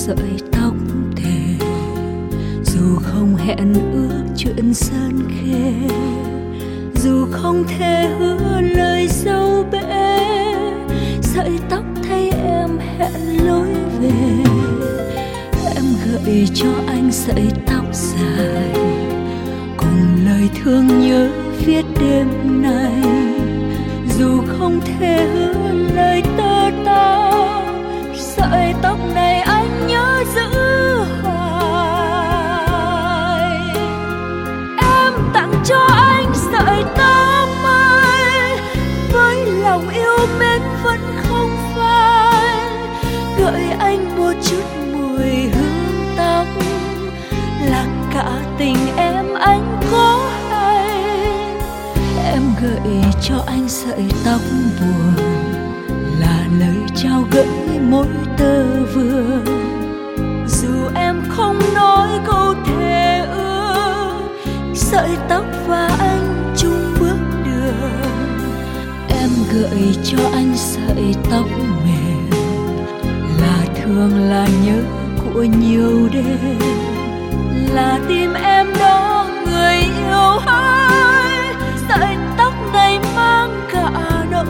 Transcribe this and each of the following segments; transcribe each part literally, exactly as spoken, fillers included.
sợi tóc thề, dù không hẹn ước chuyện sơn khê, dù không thể hứa lời dâu bể, sợi tóc thay em hẹn lối về. Em gợi cho anh sợi tóc dài cùng lời thương nhớ viết đêm nay, dù không thể hứa lời tơ tao, sợi tóc này anh nhớ giữ hoài. Em tặng cho anh sợi tóc mai với lòng yêu mến vẫn không phai, gợi anh một chút mùi hương tóc, là cả tình em anh có hay. Em gợi cho anh sợi tóc buồn, là lời trao gửi mỗi tơ vương, dù em không nói câu thề ước, sợi tóc và anh chung bước đường. Em gợi cho anh sợi tóc mềm, là thương là nhớ của nhiều đêm, là tim em đó người yêu hỡi. Sợi tóc này mang cả nỗi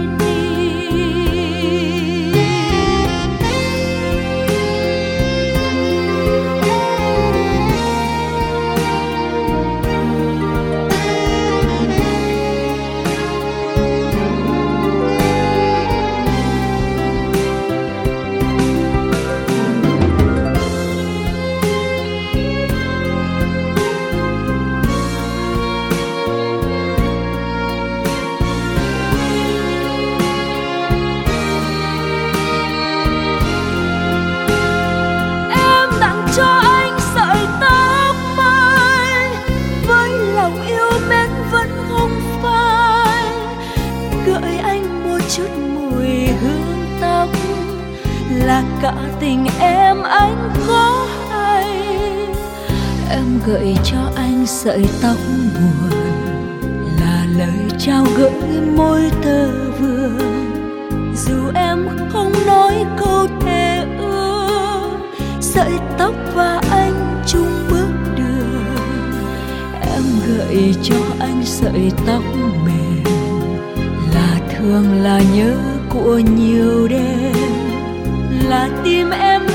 là cả tình em anh có hay. Em gợi cho anh sợi tóc buồn, là lời trao gửi môi tơ vương, dù em không nói câu thề ước, sợi tóc và anh chung bước đường. Em gợi cho anh sợi tóc mềm, là thương là nhớ của nhiều đêm, là tim em